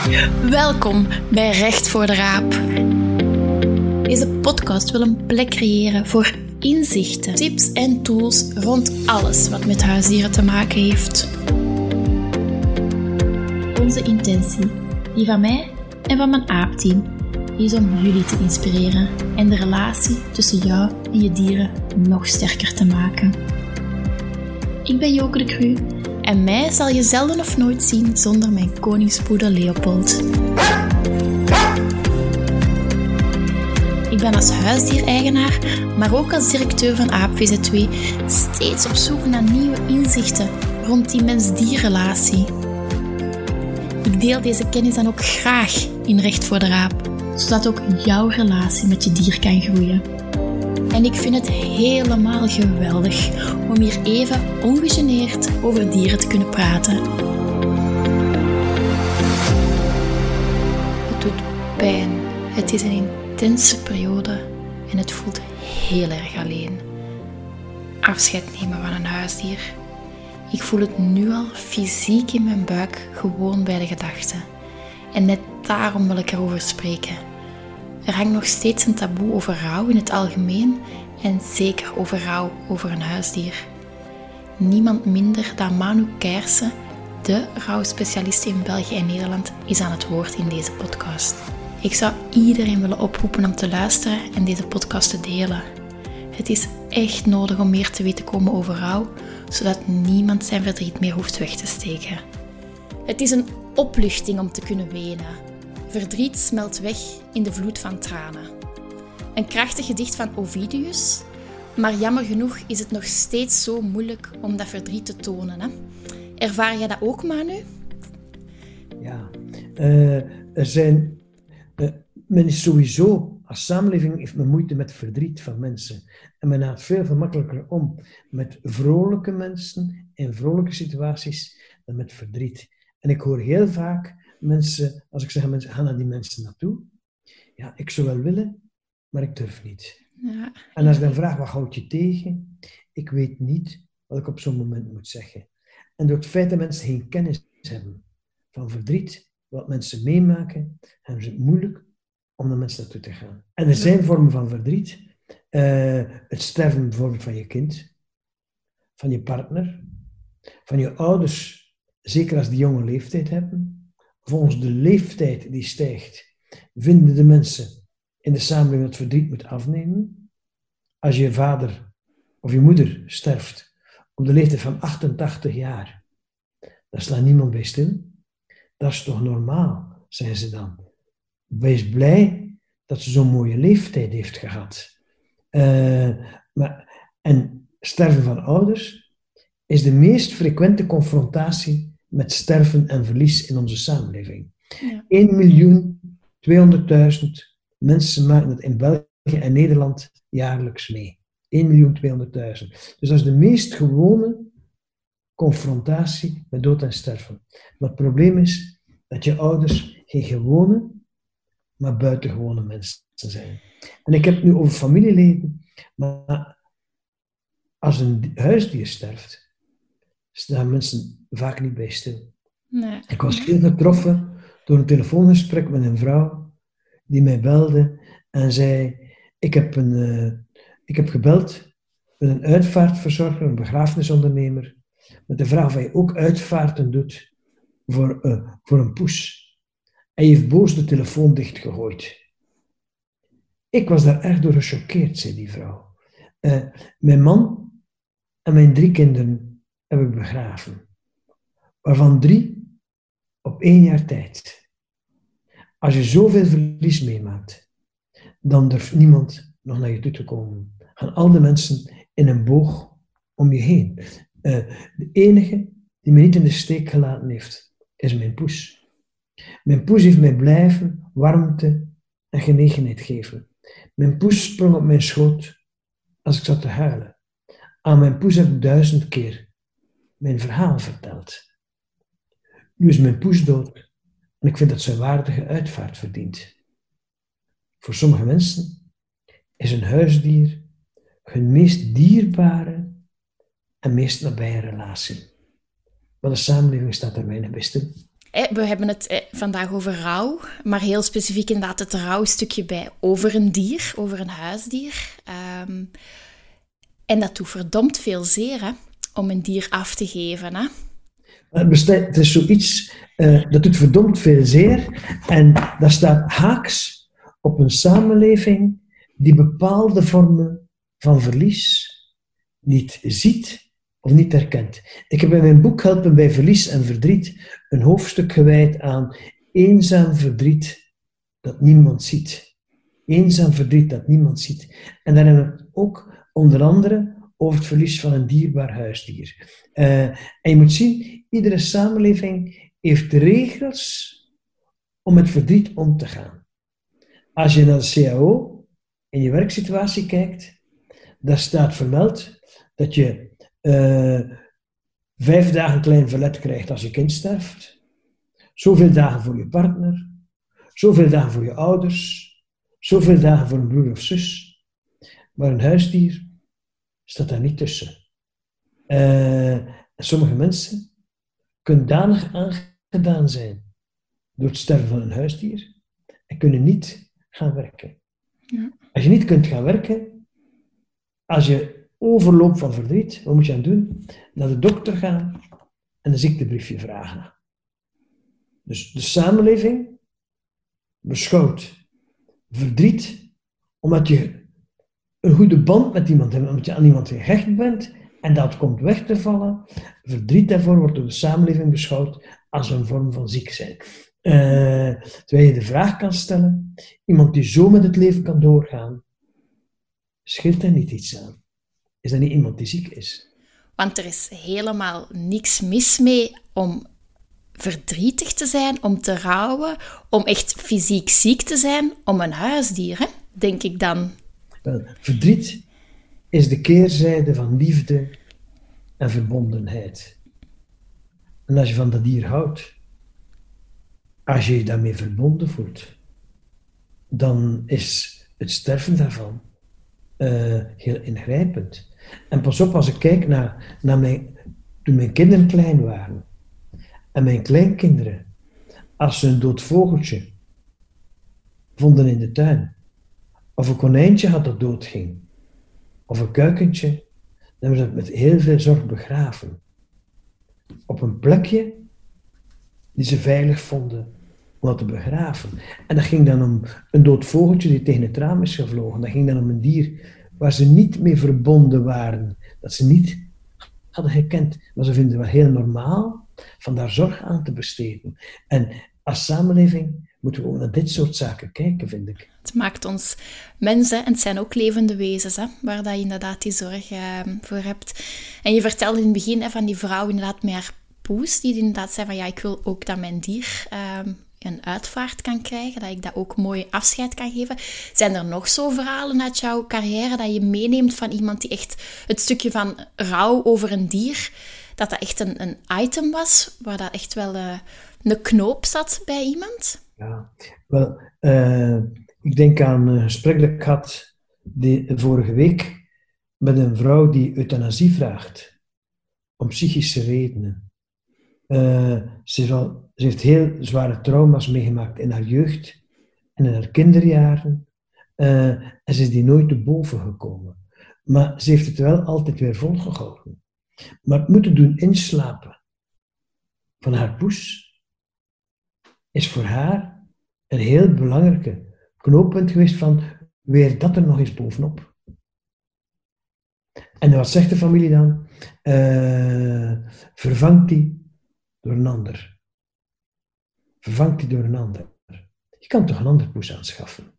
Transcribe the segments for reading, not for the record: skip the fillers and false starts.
Welkom bij Recht voor de Raap. Deze podcast wil een plek creëren voor inzichten, tips en tools rond alles wat met huisdieren te maken heeft. Onze intentie, die van mij en van mijn aapteam, is om jullie te inspireren en de relatie tussen jou en je dieren nog sterker te maken. Ik ben Joke de Cru en mij zal je zelden of nooit zien zonder mijn koningspoedel Leopold. Ik ben als huisdiereigenaar, maar ook als directeur van AapVZ2 steeds op zoek naar nieuwe inzichten rond die mens-dierrelatie. Ik deel deze kennis dan ook graag in Recht voor de Raap, zodat ook jouw relatie met je dier kan groeien. En ik vind het helemaal geweldig om hier even ongegeneerd over dieren te kunnen praten. Het doet pijn. Het is een intense periode en het voelt heel erg alleen. Afscheid nemen van een huisdier. Ik voel het nu al fysiek in mijn buik gewoon bij de gedachte. En net daarom wil ik erover spreken. Er hangt nog steeds een taboe over rouw in het algemeen en zeker over rouw over een huisdier. Niemand minder dan Manu Keijrse, de rouwspecialist in België en Nederland, is aan het woord in deze podcast. Ik zou iedereen willen oproepen om te luisteren en deze podcast te delen. Het is echt nodig om meer te weten komen over rouw, zodat niemand zijn verdriet meer hoeft weg te steken. Het is een opluchting om te kunnen wenen. Verdriet smelt weg in de vloed van tranen. Een krachtig gedicht van Ovidius, maar jammer genoeg is het nog steeds zo moeilijk om dat verdriet te tonen. Hè? Ervaar jij dat ook, Manu? Ja, men is sowieso, als samenleving heeft men moeite met verdriet van mensen. En men gaat veel gemakkelijker om met vrolijke mensen in vrolijke situaties dan met verdriet. En ik hoor heel vaak mensen, als ik zeg aan mensen, ga naar die mensen naartoe. Ja, ik zou wel willen, maar ik durf niet. Ja. En als ik dan vraag, wat houdt je tegen? Ik weet niet wat ik op zo'n moment moet zeggen. En door het feit dat mensen geen kennis hebben van verdriet, wat mensen meemaken, hebben ze het moeilijk om naar mensen naartoe te gaan. En er zijn vormen van verdriet. Het sterven bijvoorbeeld van je kind, van je partner, van je ouders, zeker als die jonge leeftijd hebben. Volgens de leeftijd die stijgt, vinden de mensen in de samenleving dat verdriet moet afnemen. Als je vader of je moeder sterft op de leeftijd van 88 jaar, daar staat niemand bij stil. Dat is toch normaal, zeggen ze dan. Wees blij dat ze zo'n mooie leeftijd heeft gehad. En sterven van ouders is de meest frequente confrontatie met sterven en verlies in onze samenleving. Ja. 1.200.000 mensen maken het in België en Nederland jaarlijks mee. 1.200.000. Dus dat is de meest gewone confrontatie met dood en sterven. Maar het probleem is dat je ouders geen gewone, maar buitengewone mensen zijn. En ik heb het nu over familieleden, maar als een huisdier sterft, staan mensen vaak niet bij stil. Nee. Ik was heel getroffen door een telefoongesprek met een vrouw die mij belde en zei, ik heb gebeld met een uitvaartverzorger, een begrafenisondernemer, met de vraag of hij ook uitvaarten doet voor een poes. Hij heeft boos de telefoon dichtgegooid. Ik was daar erg door gechoqueerd, zei die vrouw. Mijn man en mijn 3 kinderen heb ik begraven, waarvan 3 op 1 jaar tijd. Als je zoveel verlies meemaakt, dan durft niemand nog naar je toe te komen. Gaan al de mensen in een boog om je heen. De enige die me niet in de steek gelaten heeft, is mijn poes. Mijn poes heeft mij blijven warmte en genegenheid geven. Mijn poes sprong op mijn schoot als ik zat te huilen. Aan mijn poes heb ik 1000 keer mijn verhaal verteld. Nu is mijn poes dood en ik vind dat ze een waardige uitvaart verdient. Voor sommige mensen is een huisdier hun meest dierbare en meest nabije relatie. Maar de samenleving staat er weinig bij stil. We hebben het vandaag over rouw, maar heel specifiek inderdaad het rouwstukje bij over een dier, over een huisdier. En dat doet verdomd veel zeer, hè, om een dier af te geven. Hè. Het is zoiets, dat doet verdomd veel zeer en dat staat haaks op een samenleving die bepaalde vormen van verlies niet ziet of niet herkent. Ik heb in mijn boek Helpen bij verlies en verdriet een hoofdstuk gewijd aan eenzaam verdriet dat niemand ziet. Eenzaam verdriet dat niemand ziet. En daar hebben we het ook onder andere over het verlies van een dierbaar huisdier. En je moet zien, iedere samenleving heeft regels om met verdriet om te gaan. Als je naar de CAO in je werksituatie kijkt, daar staat vermeld dat je 5 dagen klein verlet krijgt als je kind sterft, zoveel dagen voor je partner, zoveel dagen voor je ouders, zoveel dagen voor een broer of zus. Maar een huisdier staat daar niet tussen. Sommige mensen kunnen danig aangedaan zijn door het sterven van een huisdier en kunnen niet gaan werken. Ja. Als je niet kunt gaan werken, als je overloopt van verdriet, wat moet je aan doen? Naar de dokter gaan en een ziektebriefje vragen. Dus de samenleving beschouwt verdriet omdat je een goede band met iemand hebt, omdat je aan iemand gehecht bent en dat komt weg te vallen. Verdriet daarvoor wordt door de samenleving beschouwd als een vorm van ziek zijn. Terwijl je de vraag kan stellen, iemand die zo met het leven kan doorgaan, scheelt er niet iets aan? Is dat niet iemand die ziek is? Want er is helemaal niks mis mee om verdrietig te zijn, om te rouwen, om echt fysiek ziek te zijn, om een huisdier, hè? Denk ik dan. Wel, verdriet is de keerzijde van liefde en verbondenheid. En als je van dat dier houdt, als je je daarmee verbonden voelt, dan is het sterven daarvan heel ingrijpend. En pas op, als ik kijk naar toen mijn kinderen klein waren, en mijn kleinkinderen, als ze een dood vogeltje vonden in de tuin, of een konijntje had dat doodging, of een kuikentje, dan hebben ze dat met heel veel zorg begraven. Op een plekje die ze veilig vonden om dat te begraven. En dat ging dan om een dood vogeltje die tegen het raam is gevlogen. Dat ging dan om een dier waar ze niet mee verbonden waren, dat ze niet hadden gekend. Maar ze vinden het wel heel normaal van daar zorg aan te besteden. En als samenleving moeten we ook naar dit soort zaken kijken, vind ik. Het maakt ons mensen, en het zijn ook levende wezens, hè, waar dat je inderdaad die zorg voor hebt. En je vertelde in het begin van die vrouw inderdaad met haar poes, die inderdaad zei van ja, ik wil ook dat mijn dier een uitvaart kan krijgen, dat ik dat ook mooi afscheid kan geven. Zijn er nog zo verhalen uit jouw carrière dat je meeneemt van iemand die echt het stukje van rouw over een dier, dat echt een item was, waar dat echt wel een knoop zat bij iemand? Ja, wel, ik denk aan een gesprek dat ik had vorige week met een vrouw die euthanasie vraagt, om psychische redenen. Ze heeft heel zware trauma's meegemaakt in haar jeugd en in haar kinderjaren. En ze is die nooit te boven gekomen. Maar ze heeft het wel altijd weer volgehouden. Maar het moeten doen inslapen van haar poes is voor haar een heel belangrijke knooppunt geweest van weer dat er nog eens bovenop. En wat zegt de familie dan? Vervangt die door een ander. Vervangt die door een ander. Je kan toch een ander poes aanschaffen?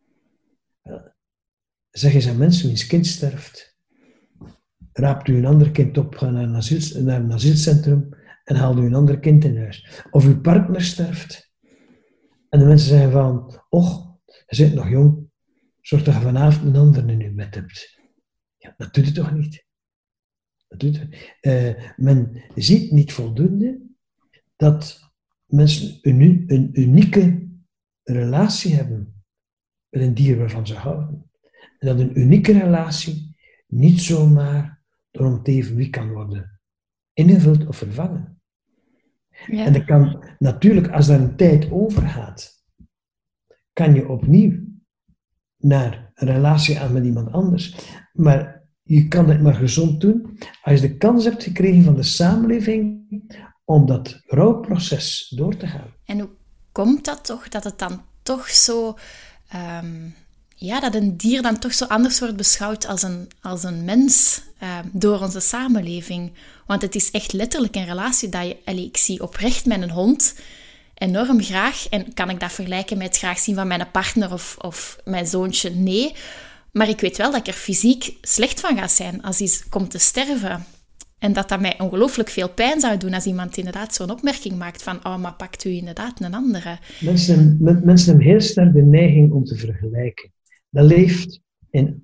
Zeg eens aan mensen, wiens kind sterft, raapt u een ander kind op, ga naar een asielcentrum en haalt u een ander kind in huis. Of uw partner sterft en de mensen zeggen van, och, je bent nog jong, zorg dat je vanavond een ander in uw bed hebt. Ja, dat doet het toch niet? Dat doet het. Men ziet niet voldoende dat mensen een unieke relatie hebben met een dier waarvan ze houden. En dat een unieke relatie niet zomaar door om het even wie kan worden ingevuld of vervangen. Ja. En dat kan natuurlijk, als daar een tijd over gaat, kan je opnieuw naar een relatie aan met iemand anders. Maar je kan het maar gezond doen als je de kans hebt gekregen van de samenleving om dat rouwproces door te gaan. En hoe komt dat toch, dat het dan toch zo... dat een dier dan toch zo anders wordt beschouwd als een mens door onze samenleving? Want het is echt letterlijk een relatie dat je... ik zie oprecht mijn hond enorm graag. En kan ik dat vergelijken met het graag zien van mijn partner of mijn zoontje? Nee. Maar ik weet wel dat ik er fysiek slecht van ga zijn als hij komt te sterven. En dat mij ongelooflijk veel pijn zou doen als iemand inderdaad zo'n opmerking maakt van maar pakt u inderdaad een andere. Mensen hebben heel sterk de neiging om te vergelijken. Dat leeft in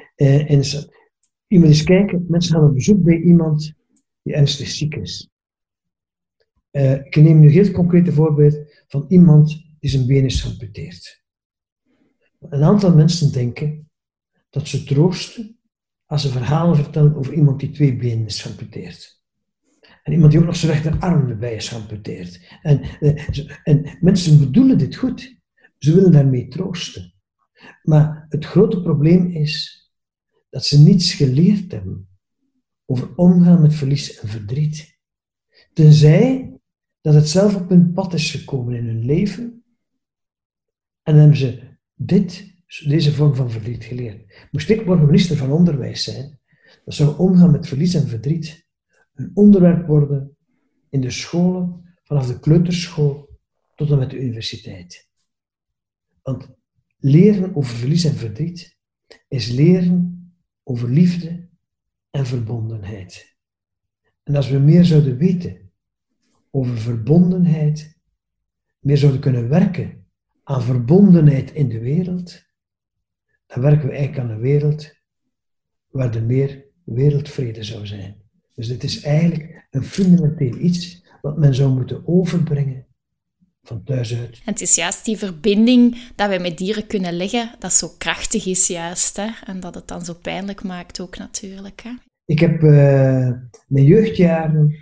je moet eens kijken, mensen gaan op bezoek bij iemand die ernstig ziek is. Ik neem nu een heel concreet voorbeeld van iemand die zijn been is geamputeerd. Een aantal mensen denken dat ze troosten als ze verhalen vertellen over iemand die 2 benen is geamputeerd. En iemand die ook nog zijn rechterarm erbij is geamputeerd. En mensen bedoelen dit goed. Ze willen daarmee troosten. Maar het grote probleem is dat ze niets geleerd hebben over omgaan met verlies en verdriet. Tenzij dat het zelf op hun pad is gekomen in hun leven en dan hebben ze deze vorm van verdriet geleerd. Moest ik morgen minister van Onderwijs zijn, dan zou omgaan met verlies en verdriet een onderwerp worden in de scholen, vanaf de kleuterschool tot en met de universiteit. Want leren over verlies en verdriet is leren over liefde en verbondenheid. En als we meer zouden weten over verbondenheid, meer zouden kunnen werken aan verbondenheid in de wereld, dan werken we eigenlijk aan een wereld waar er meer wereldvrede zou zijn. Dus dit is eigenlijk een fundamenteel iets wat men zou moeten overbrengen van thuis uit. En het is juist die verbinding dat wij met dieren kunnen leggen, dat zo krachtig is juist. Hè? En dat het dan zo pijnlijk maakt ook natuurlijk. Hè? Ik heb mijn jeugdjaren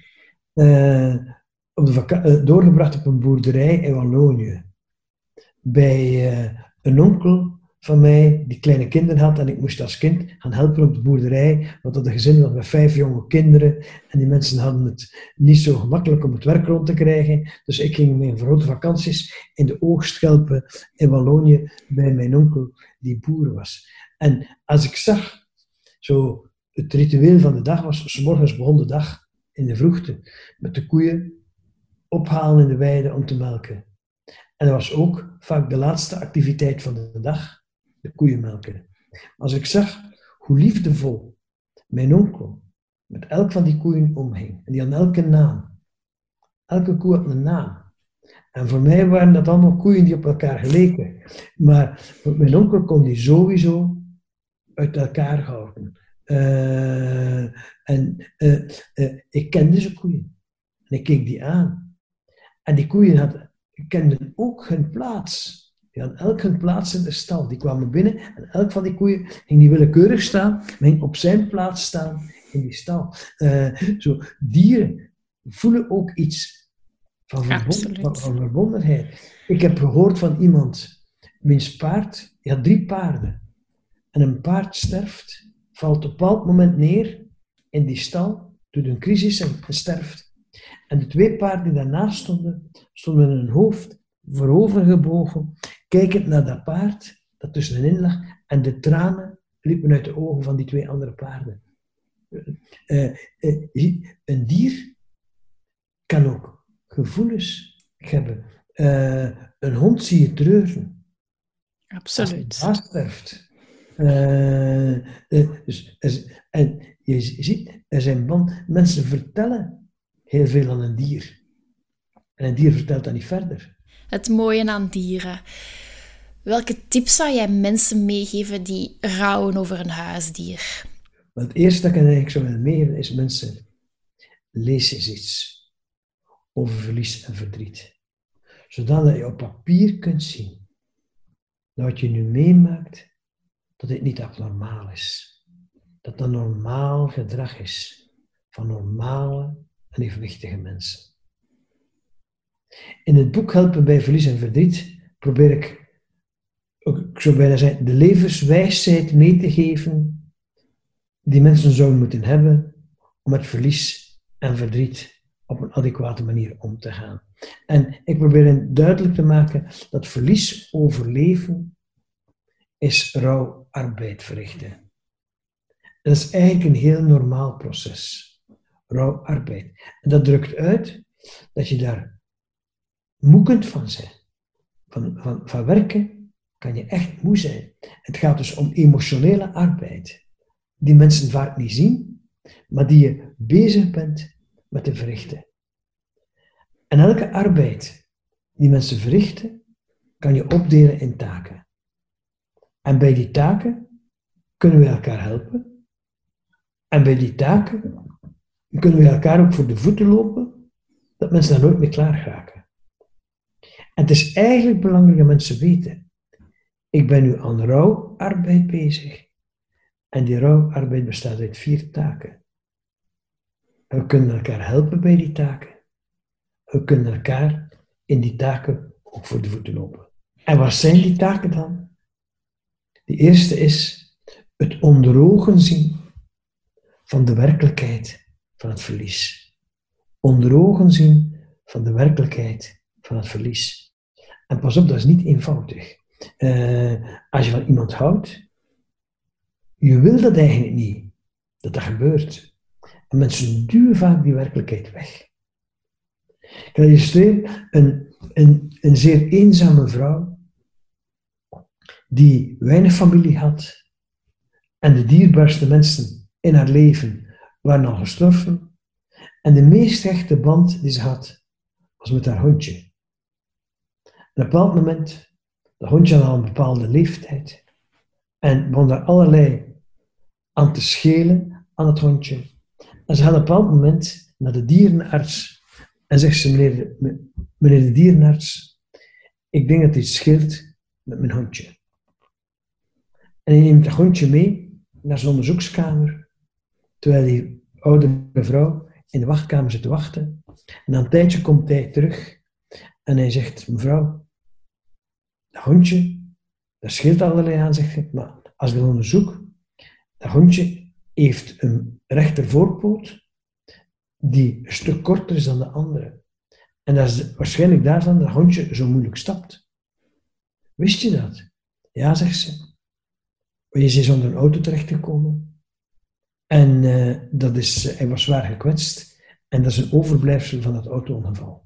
doorgebracht op een boerderij in Wallonië. Bij een onkel van mij die kleine kinderen had en ik moest als kind gaan helpen op de boerderij, want dat een gezin was met 5 jonge kinderen en die mensen hadden het niet zo gemakkelijk om het werk rond te krijgen. Dus ik ging mijn grote vakanties in de oogst helpen in Wallonië bij mijn onkel die boer was. En als ik zag, zo het ritueel van de dag was, 's morgens begon de dag in de vroegte met de koeien ophalen in de weide om te melken. En dat was ook vaak de laatste activiteit van de dag, de koeien melken. Als ik zag hoe liefdevol mijn onkel met elk van die koeien omging, en die hadden elke naam. Elke koe had een naam. En voor mij waren dat allemaal koeien die op elkaar geleken. Maar mijn onkel kon die sowieso uit elkaar houden. Ik kende deze koeien. En ik keek die aan. En die koeien kenden ook hun plaats. Die hadden elk hun plaats in de stal. Die kwamen binnen en elk van die koeien ging niet willekeurig staan, maar ging op zijn plaats staan in die stal. Dieren voelen ook iets van verbondenheid. Ik heb gehoord van iemand, wiens paard, die had 3 paarden. En een paard sterft, valt op een bepaald moment neer in die stal, doet een crisis en sterft. En de 2 paarden die daarnaast stonden met hun hoofd voorovergebogen, kijkend naar dat paard dat tussenin lag, en de tranen liepen uit de ogen van die 2 andere paarden. Een dier kan ook gevoelens hebben. Een hond zie je treuren. Absoluut. Als een baas sterft. En je ziet, er zijn mensen vertellen heel veel aan een dier. En een dier vertelt dat niet verder. Het mooie aan dieren. Welke tips zou jij mensen meegeven die rouwen over een huisdier? Want het eerste dat ik eigenlijk zou willen meegeven is mensen, lees eens iets over verlies en verdriet. Zodat je op papier kunt zien dat wat je nu meemaakt, dat dit niet abnormaal is. Dat dat normaal gedrag is van normale en evenwichtige mensen. In het boek Helpen bij verlies en verdriet probeer ik zou bijna zeggen, de levenswijsheid mee te geven die mensen zouden moeten hebben om met verlies en verdriet op een adequate manier om te gaan. En ik probeer hen duidelijk te maken dat verlies overleven is rouwarbeid verrichten. Dat is eigenlijk een heel normaal proces. Rouwarbeid. En dat drukt uit dat je daar moe kunt van zijn. Van werken kan je echt moe zijn. Het gaat dus om emotionele arbeid. Die mensen vaak niet zien, maar die je bezig bent met te verrichten. En elke arbeid die mensen verrichten, kan je opdelen in taken. En bij die taken kunnen we elkaar helpen. En bij die taken kunnen we elkaar ook voor de voeten lopen, dat mensen daar nooit mee klaar raken. En het is eigenlijk belangrijk dat mensen weten, ik ben nu aan rouwarbeid bezig. En die rouwarbeid bestaat uit 4 taken. En we kunnen elkaar helpen bij die taken. We kunnen elkaar in die taken ook voor de voeten lopen. En wat zijn die taken dan? De eerste is het onder ogen zien van de werkelijkheid van het verlies. Onder ogen zien van de werkelijkheid van het verlies. En pas op, dat is niet eenvoudig. Als je van iemand houdt, je wil dat eigenlijk niet, dat dat gebeurt. En mensen duwen vaak die werkelijkheid weg. Ik ga illustreren, een zeer eenzame vrouw, die weinig familie had, en de dierbaarste mensen in haar leven waren al gestorven, en de meest hechte band die ze had, was met haar hondje. En op een bepaald moment, dat hondje had al een bepaalde leeftijd, en begon daar allerlei aan te schelen aan het hondje. En ze gaat op een bepaald moment naar de dierenarts en zegt ze, meneer de dierenarts, ik denk dat iets scheelt met mijn hondje. En hij neemt het hondje mee naar zijn onderzoekskamer, terwijl die oudere vrouw in de wachtkamer zit te wachten. En na een tijdje komt hij terug en hij zegt, mevrouw, dat hondje, daar scheelt allerlei aan, zegt hij, maar als ik het onderzoek, dat hondje heeft een rechtervoorpoot die een stuk korter is dan de andere. En dat is waarschijnlijk daarvan dat hondje zo moeilijk stapt. Wist je dat? Ja, zegt ze. Je is onder een auto terechtgekomen. En hij was zwaar gekwetst. En dat is een overblijfsel van dat auto-ongeval.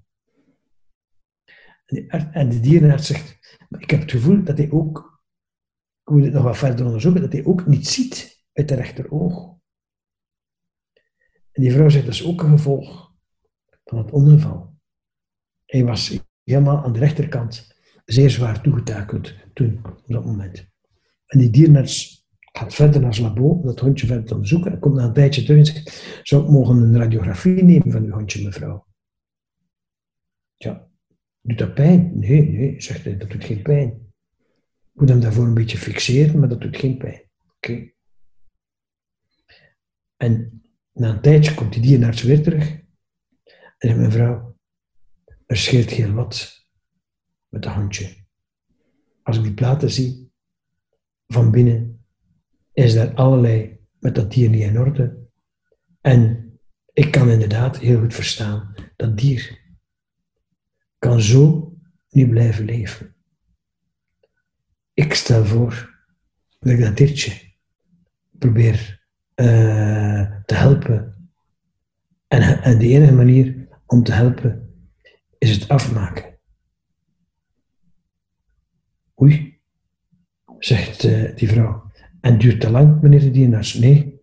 En de dierenarts zegt, maar ik heb het gevoel dat hij ook, ik moet het nog wat verder onderzoeken, dat hij ook niet ziet uit de rechteroog. En die vrouw zegt, dat is ook een gevolg van het ongeval. Hij was helemaal aan de rechterkant zeer zwaar toegetakeld toen, op dat moment. En die dierenarts gaat verder naar zijn labo, om dat hondje verder te onderzoeken, en komt na een tijdje terug en zegt, zou ik mogen een radiografie nemen van uw hondje, mevrouw? Ja, doet dat pijn? Nee, zegt hij, dat doet geen pijn. Ik moet hem daarvoor een beetje fixeren, maar dat doet geen pijn. Oké. En na een tijdje komt die dierenarts weer terug en zegt, mevrouw, er scheelt heel wat met dat hondje. Als ik die platen zie, van binnen, is daar allerlei met dat dier niet in orde. En ik kan inderdaad heel goed verstaan, dat dier kan zo niet blijven leven. Ik stel voor dat ik dat diertje probeer te helpen. En de enige manier om te helpen is het afmaken. Oei, zegt die vrouw. En duurt te lang, meneer de dierenarts? Nee,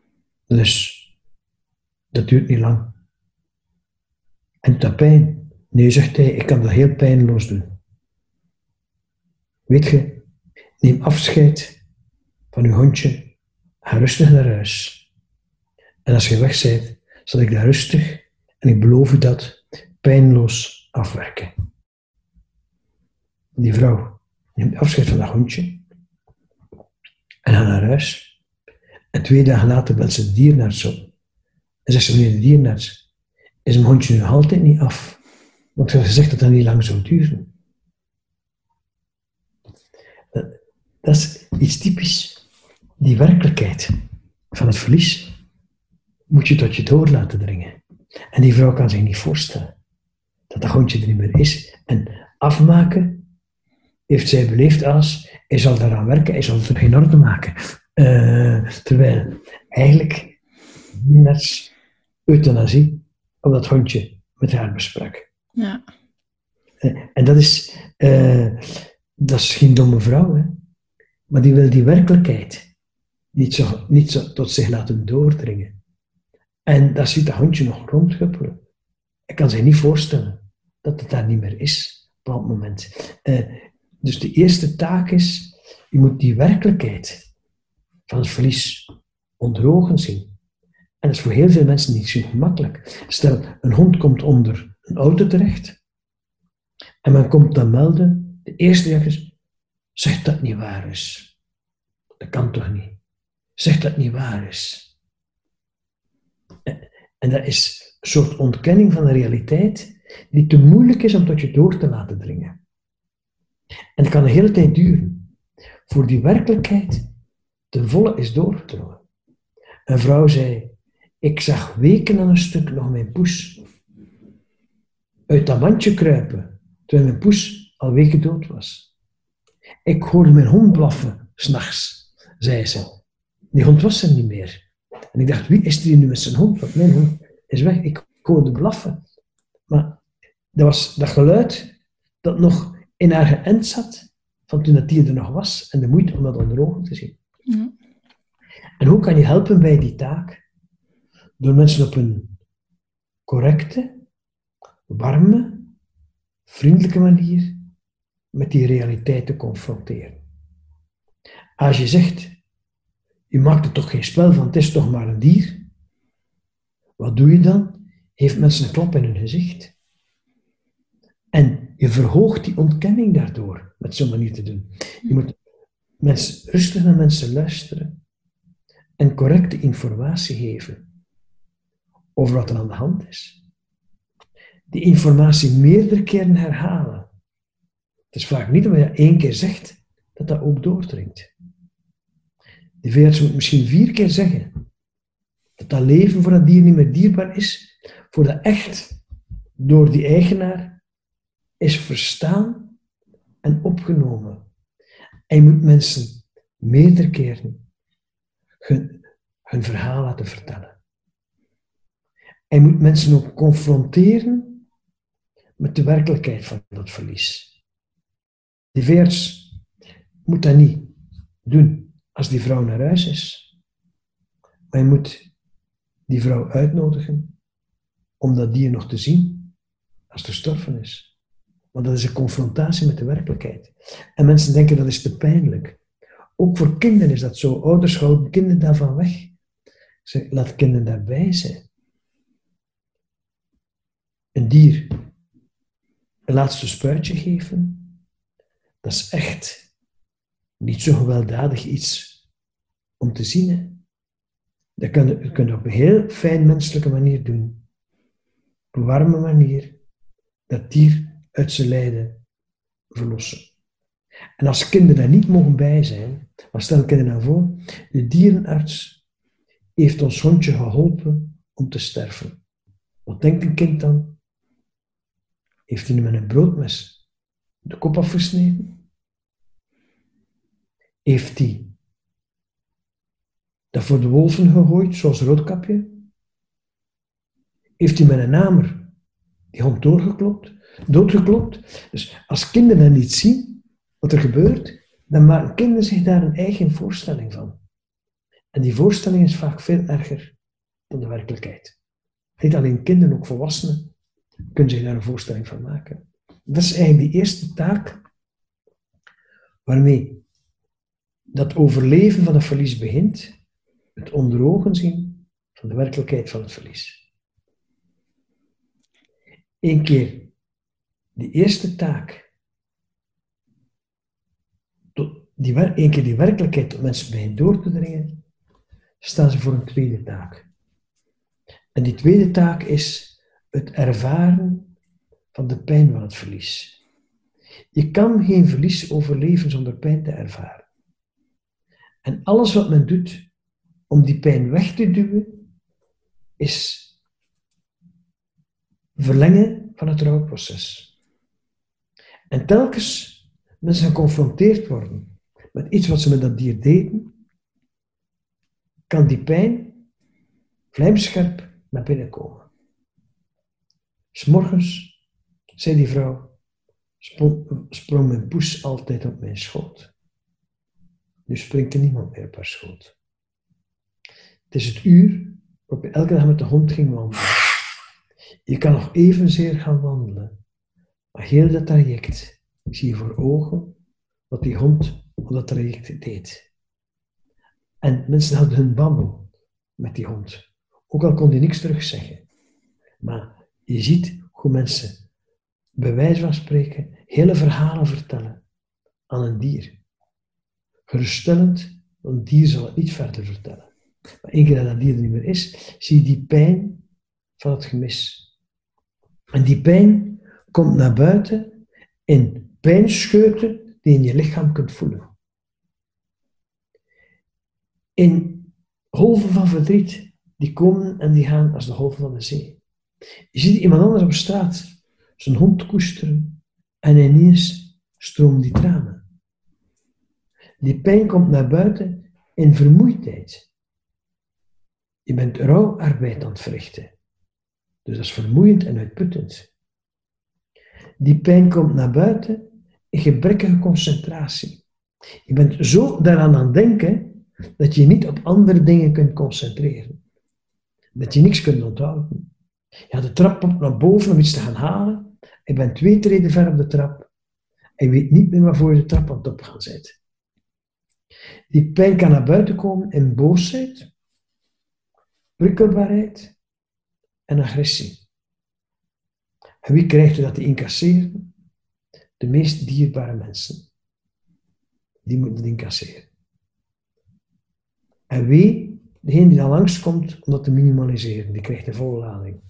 dat duurt niet lang. En doet dat pijn? Nee, zegt hij, ik kan dat heel pijnloos doen. Weet je, neem afscheid van uw hondje. Ga rustig naar huis. En als je weg bent, zal ik daar rustig, en ik beloof u dat, pijnloos afwerken. Die vrouw neemt afscheid van dat hondje en gaat naar huis. En 2 dagen later belt ze de dierenarts op. En zegt ze, meneer de dierenarts, is mijn hondje nu altijd niet af Want je hebt gezegd dat dat niet lang zou duren. Dat is iets typisch. Die werkelijkheid van het verlies moet je tot je door laten dringen. En die vrouw kan zich niet voorstellen dat dat hondje er niet meer is. En afmaken heeft zij beleefd als, hij zal daaraan werken, hij zal het terug in orde maken. Terwijl eigenlijk net euthanasie op dat hondje met haar besprak. Ja. En dat is geen domme vrouw, hè? Maar die wil die werkelijkheid niet zo tot zich laten doordringen. En daar ziet dat hondje nog rondhuppelen. Ik kan zich niet voorstellen dat het daar niet meer is op dat moment. Dus de eerste taak is, je moet die werkelijkheid van het verlies onder ogen zien. En dat is voor heel veel mensen niet zo gemakkelijk. Stel, een hond komt onder een auto terecht en men komt dan melden, de eerste reactie is, zeg dat niet waar is. Dat kan toch niet? Zeg dat niet waar is. En dat is een soort ontkenning van de realiteit die te moeilijk is om tot je door te laten dringen. En het kan een hele tijd duren voor die werkelijkheid ten volle is doorgedrongen. Een vrouw zei, ik zag weken aan een stuk nog mijn poes uit dat mandje kruipen, terwijl mijn poes al weken dood was. Ik hoorde mijn hond blaffen, 's nachts, zei ze. Die hond was er niet meer. En ik dacht, wie is er hier nu met zijn hond? Want mijn hond is weg. Ik hoorde blaffen. Maar dat was dat geluid dat nog in haar geënt zat, van toen dat dier er nog was, en de moeite om dat onder ogen te zien. Ja. En hoe kan je helpen bij die taak? Door mensen op een correcte, warme, vriendelijke manier met die realiteit te confronteren. Als je zegt, je maakt er toch geen spel van, het is toch maar een dier. Wat doe je dan? Heeft mensen een klap in hun gezicht. En je verhoogt die ontkenning daardoor, met zo'n manier te doen. Je moet rustig naar mensen luisteren en correcte informatie geven over wat er aan de hand is. Die informatie meerdere keren herhalen. Het is vaak niet omdat je 1 keer zegt, dat dat ook doordringt. De veearts moet misschien 4 keer zeggen dat dat leven voor dat dier niet meer dierbaar is, voordat echt door die eigenaar is verstaan en opgenomen. En je moet mensen meerdere keren hun verhaal laten vertellen. En je moet mensen ook confronteren met de werkelijkheid van dat verlies. De veearts moet dat niet doen als die vrouw naar huis is. Maar je moet die vrouw uitnodigen om dat dier nog te zien als het gestorven is. Want dat is een confrontatie met de werkelijkheid. En mensen denken dat is te pijnlijk. Ook voor kinderen is dat zo. Ouders houden kinderen daarvan weg. Laat kinderen daarbij zijn. Een dier een laatste spuitje geven, dat is echt niet zo gewelddadig iets om te zien. Hè? Dat kun je op een heel fijn menselijke manier doen. Op een warme manier. Dat dier uit zijn lijden verlossen. En als kinderen daar niet mogen bij zijn, maar stel kinderen nou voor, de dierenarts heeft ons hondje geholpen om te sterven. Wat denkt een kind dan? Heeft hij nu met een broodmes de kop afgesneden? Heeft hij dat voor de wolven gegooid, zoals Roodkapje? Heeft hij met een hamer die hond doodgeklopt? Dus als kinderen dan niet zien wat er gebeurt, dan maken kinderen zich daar een eigen voorstelling van. En die voorstelling is vaak veel erger dan de werkelijkheid. Niet alleen kinderen, ook volwassenen kunnen zich daar een voorstelling van maken. Dat is eigenlijk die eerste taak waarmee dat overleven van het verlies begint. Het onder ogen zien van de werkelijkheid van het verlies. Eén keer die eerste taak, één keer die werkelijkheid tot mensen begint door te dringen, staan ze voor een tweede taak. En die tweede taak is het ervaren van de pijn van het verlies. Je kan geen verlies overleven zonder pijn te ervaren. En alles wat men doet om die pijn weg te duwen, is verlengen van het rouwproces. En telkens mensen geconfronteerd worden met iets wat ze met dat dier deden, kan die pijn vlijmscherp naar binnen komen. 'S Morgens, zei die vrouw, sprong mijn poes altijd op mijn schoot. Nu springt er niemand meer op haar schoot. Het is het uur waarop je elke dag met de hond ging wandelen. Je kan nog evenzeer gaan wandelen, maar heel dat traject zie je voor ogen wat die hond op dat traject deed. En mensen hadden hun babbel met die hond, ook al kon die niks terugzeggen. Maar je ziet hoe mensen, bij wijze van spreken, hele verhalen vertellen aan een dier. Geruststellend, want een dier zal het niet verder vertellen. Maar één keer dat dat dier er niet meer is, zie je die pijn van het gemis. En die pijn komt naar buiten in pijnscheuten die je in je lichaam kunt voelen. In golven van verdriet, die komen en die gaan als de golven van de zee. Je ziet iemand anders op straat zijn hond koesteren en ineens stromen die tranen. Die pijn komt naar buiten in vermoeidheid. Je bent rouwarbeid aan het verrichten. Dus dat is vermoeiend en uitputtend. Die pijn komt naar buiten in gebrekkige concentratie. Je bent zo daaraan aan het denken dat je niet op andere dingen kunt concentreren. Dat je niks kunt onthouden. Je gaat de trap op naar boven om iets te gaan halen. Je bent 2 treden ver op de trap. En je weet niet meer waarvoor je de trap aan het opgaan bent. Die pijn kan naar buiten komen in boosheid, prikkelbaarheid en agressie. En wie krijgt er dat te incasseren? De meest dierbare mensen. Die moeten het incasseren. En wie? Degene die dan langskomt om dat te minimaliseren. Die krijgt een volle lading.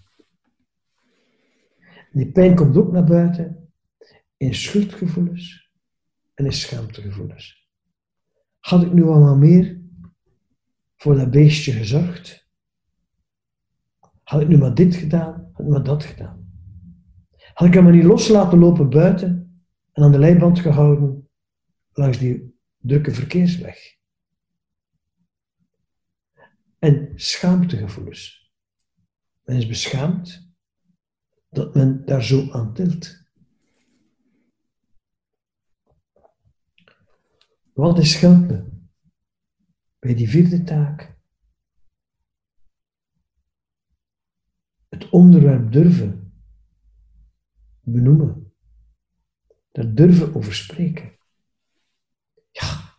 Die pijn komt ook naar buiten in schuldgevoelens en in schaamtegevoelens. Had ik nu allemaal meer voor dat beestje gezorgd? Had ik nu maar dit gedaan? Had ik maar dat gedaan? Had ik hem maar niet los laten lopen buiten en aan de leiband gehouden langs die drukke verkeersweg? En schaamtegevoelens. Men is beschaamd dat men daar zo aan tilt. Wat is helpen bij die 4e taak? Het onderwerp durven benoemen. Daar durven over spreken. Ja,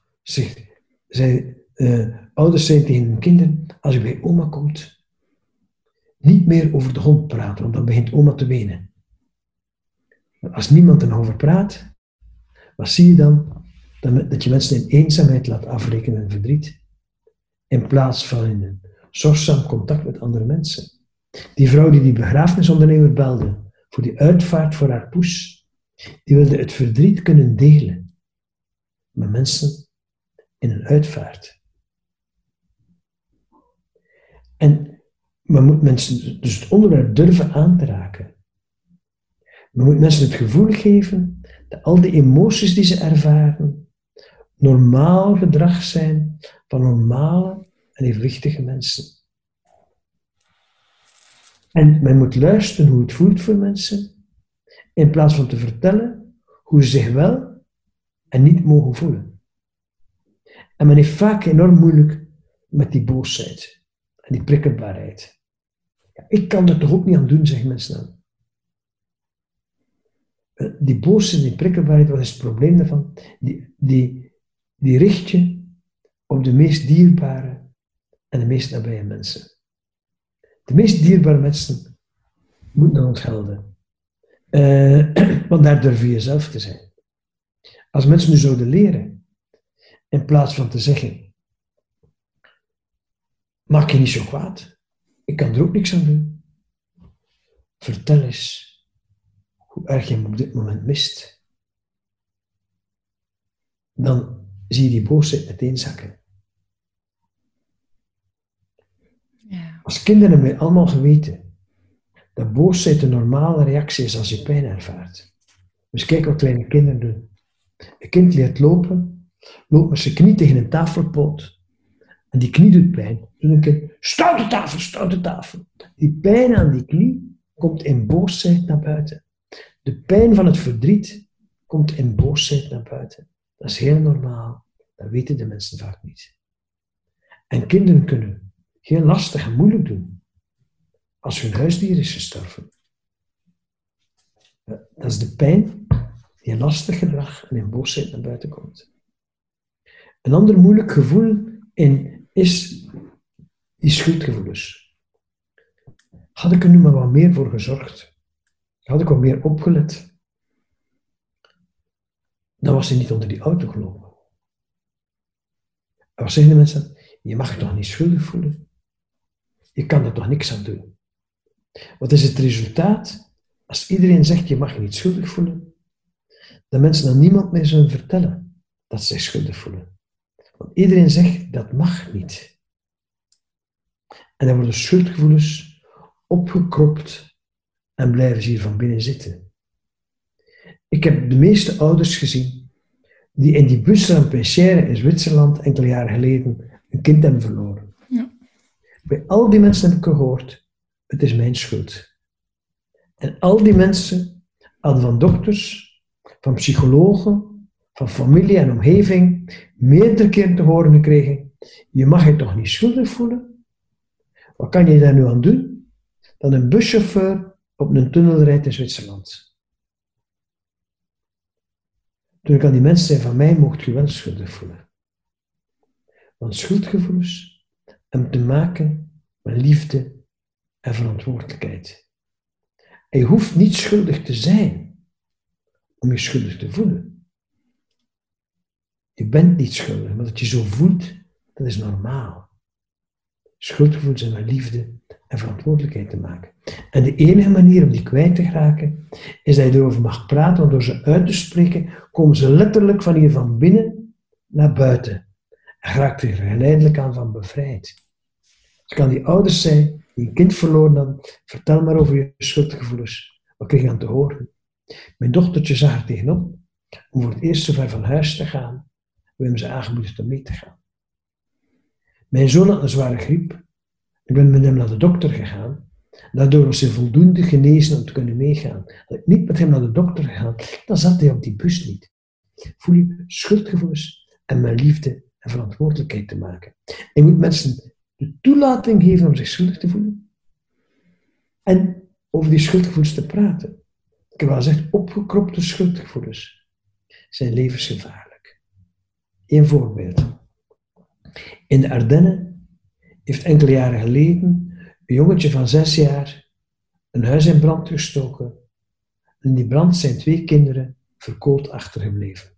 ouders zeggen tegen hun kinderen, als je bij oma komt, niet meer over de hond praten, want dan begint oma te wenen. Maar als niemand er nog over praat, wat zie je dan? Dat je mensen in eenzaamheid laat afrekenen en verdriet, in plaats van in een zorgzaam contact met andere mensen. Die vrouw die begrafenisondernemer belde voor die uitvaart voor haar poes, die wilde het verdriet kunnen delen met mensen in een uitvaart. En men moet mensen dus het onderwerp durven aan te raken. Men moet mensen het gevoel geven dat al die emoties die ze ervaren normaal gedrag zijn van normale en evenwichtige mensen. En men moet luisteren hoe het voelt voor mensen, in plaats van te vertellen hoe ze zich wel en niet mogen voelen. En men heeft vaak enorm moeilijk met die boosheid en die prikkelbaarheid. Ja, ik kan er toch ook niet aan doen, zeggen mensen dan. Die boosheid en die prikkelbaarheid, wat is het probleem daarvan? Die richt je op de meest dierbare en de meest nabije mensen. De meest dierbare mensen moeten dan ontgelden. Want daar durf je jezelf te zijn. Als mensen nu zouden leren, in plaats van te zeggen, maak je niet zo kwaad, ik kan er ook niks aan doen. Vertel eens hoe erg je hem op dit moment mist, dan zie je die boosheid meteen zakken. Ja. Als kinderen hebben wij allemaal geweten dat boosheid de normale reactie is als je pijn ervaart. Dus kijk wat kleine kinderen doen. Een kind leert lopen, loopt met zijn knie tegen een tafelpoot en die knie doet pijn. Dus een kind, stoute tafel. Die pijn aan die knie komt in boosheid naar buiten. De pijn van het verdriet komt in boosheid naar buiten. Dat is heel normaal. Dat weten de mensen vaak niet. En kinderen kunnen heel lastig en moeilijk doen als hun huisdier is gestorven. Dat is de pijn die in lastig gedrag en in boosheid naar buiten komt. Een ander moeilijk gevoel is die schuldgevoelens. Had ik er nu maar wat meer voor gezorgd, had ik wat meer opgelet, dan was hij niet onder die auto gelopen. En wat zeggen de mensen? Je mag je toch niet schuldig voelen? Je kan er toch niks aan doen? Wat is het resultaat als iedereen zegt je mag je niet schuldig voelen? Dat mensen aan niemand meer zullen vertellen dat ze zich schuldig voelen. Want iedereen zegt dat mag niet. En dan worden schuldgevoelens opgekropt en blijven ze hier van binnen zitten. Ik heb de meeste ouders gezien die in die busramp in Scheire in Zwitserland enkele jaren geleden een kind hebben verloren. Ja. Bij al die mensen heb ik gehoord, het is mijn schuld. En al die mensen hadden van dokters, van psychologen, van familie en omgeving meerdere keren te horen gekregen, je mag je toch niet schuldig voelen? Wat kan je daar nu aan doen? Dan een buschauffeur op een tunnel rijdt in Zwitserland. Toen ik aan die mensen zei, van mij mocht je wel schuldig voelen. Want schuldgevoelens hebben te maken met liefde en verantwoordelijkheid. En je hoeft niet schuldig te zijn om je schuldig te voelen. Je bent niet schuldig, maar dat je zo voelt, dat is normaal. Schuldgevoelens hebben met liefde en verantwoordelijkheid te maken. En de enige manier om die kwijt te geraken, is dat je erover mag praten, want door ze uit te spreken, komen ze letterlijk van hier van binnen naar buiten. En raakt er geleidelijk aan van bevrijd. Als ik aan die ouders zei, die een kind verloren hadden, vertel maar over je schuldgevoelens. Wat kreeg je aan te horen? Mijn dochtertje zag er tegenop om voor het eerst zo ver van huis te gaan. We hebben ze aangemoedigd om mee te gaan. Mijn zoon had een zware griep. Ik ben met hem naar de dokter gegaan. Daardoor was hij voldoende genezen om te kunnen meegaan. Had ik niet met hem naar de dokter gegaan, dan zat hij op die bus niet. Voel je schuldgevoelens en met liefde en verantwoordelijkheid te maken. Je moet mensen de toelating geven om zich schuldig te voelen. En over die schuldgevoelens te praten. Ik heb al gezegd, opgekropte schuldgevoelens zijn levensgevaarlijk. Eén voorbeeld. In de Ardennen heeft enkele jaren geleden een jongetje van 6 jaar een huis in brand gestoken. In die brand zijn 2 kinderen verkoold achtergebleven.